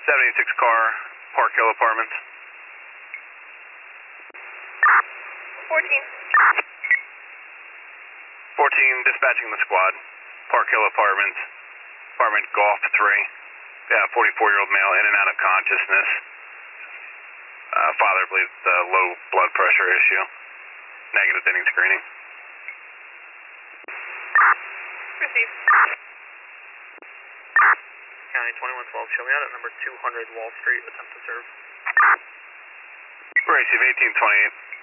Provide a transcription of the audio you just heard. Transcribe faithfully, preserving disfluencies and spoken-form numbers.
seventy-six car, Park Hill Apartments. fourteen. fourteen, dispatching the squad, Park Hill Apartments, apartment Golf three. Yeah, forty-four-year-old male in and out of consciousness. Uh, father believes the low blood pressure issue. Negative thinning screening. Received. County twenty-one twelve, show me out at number two hundred Wall Street, attempt to serve. Receive eighteen twenty-eight.